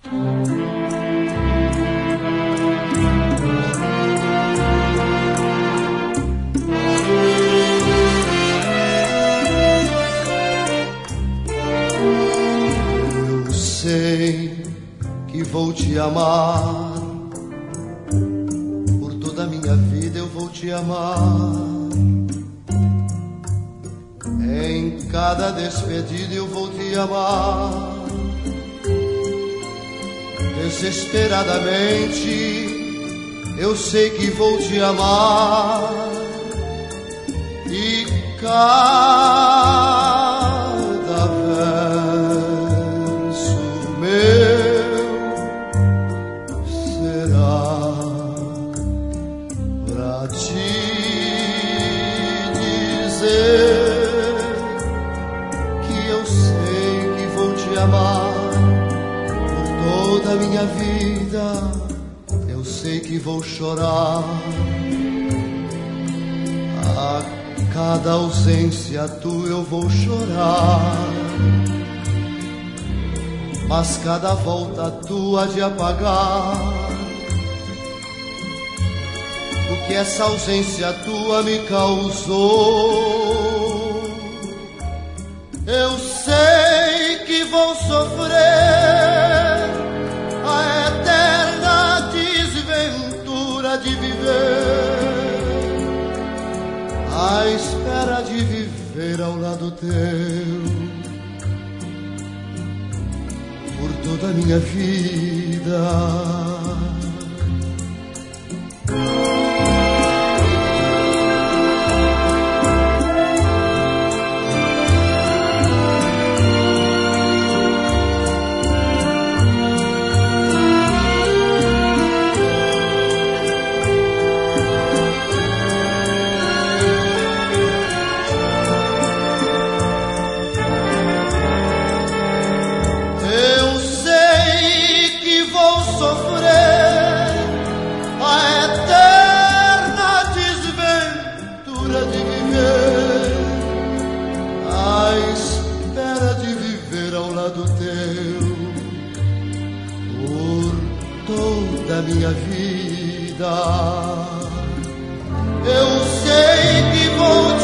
Eu sei que vou te amar, por toda a minha vida eu vou te amar. Em cada despedida eu vou te amar. Desesperadamente eu sei que vou te amar. E cada verso meu será pra te dizer que eu sei que vou te amar por toda a minha vida. Eu sei que vou chorar a cada ausência tua, eu vou chorar, mas cada volta tua de apagar o que essa ausência tua me causou. Eu sei que vou sofrer a eterna desventura de viver, à espera de viver ao lado teu por toda a minha vida. Da minha vida, eu sei que vou